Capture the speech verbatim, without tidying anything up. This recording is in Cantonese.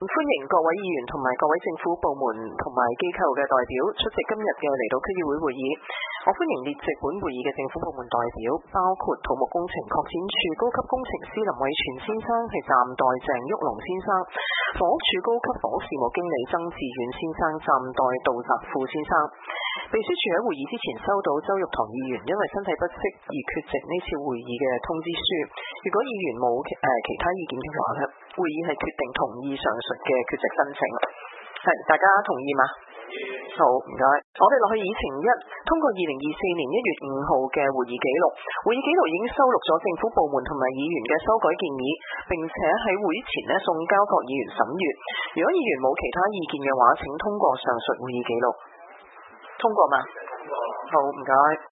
歡迎各位議員同埋各位政府部門同埋機構嘅代表出席今日嘅嚟到區議會會議。我歡迎列席本會議嘅政府部門代表，包括土木工程擴展署高級工程師林偉全先生係暫代鄭旭龍先生，房屋署高級房屋事務經理曾志遠先生暫代杜澤富先生。秘書處喺會議之前收到周玉堂議員因為身體不適而缺席呢次會議嘅通知書。如果議員冇誒其他意見嘅話咧，會議係決定同意上述嘅缺席申請。係，大家同意嗎？好，唔該。我哋落去議程一，通過二零二四年一月五號嘅會議記錄。會議記錄已經收錄咗政府部門同埋議員嘅修改建議，並且喺會前咧送交各議員審閱。如果議員冇其他意見嘅話，請通過上述會議記錄。通過嗎？好，唔該。